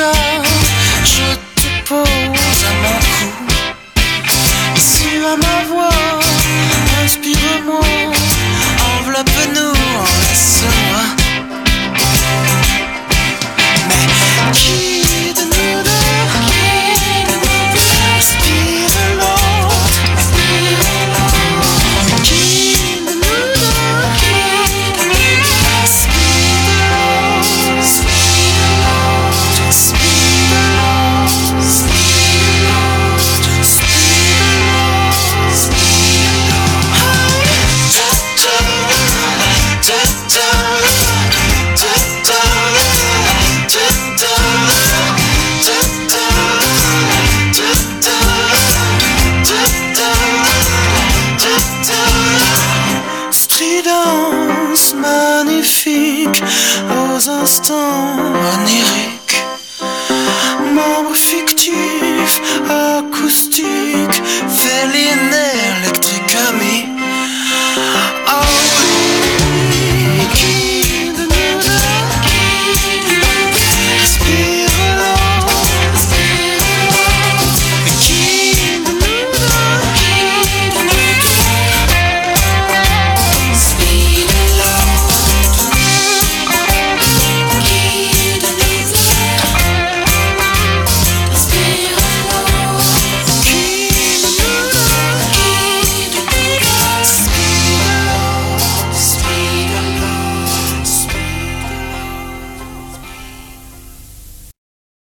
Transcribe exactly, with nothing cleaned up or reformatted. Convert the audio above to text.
regard, je te pose à mon cou. Suis à ma voix, inspire-moi, enveloppe-nous, enlace-moi. Mais qui de nous deux, qui de nous deux inspire l'autre, qui de nous deux, qui de nous deux inspire l'autre, inspire l'autre, inspire l'autre, inspire l'autre, inspire l'autre. Stridence magnifique aux instants oniriques.